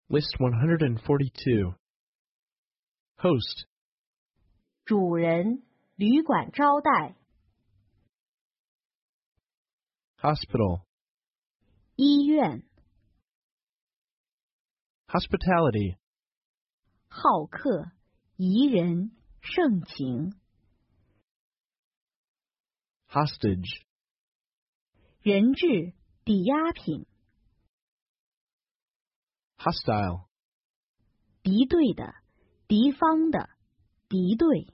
List 142. Host. 主人，旅馆招待。 Hospital. 医院。 Hospitality. 好客，宜人，盛情。 Hostage. 人质，抵押品。 Hostile. 敌对的，敌方的，敌对。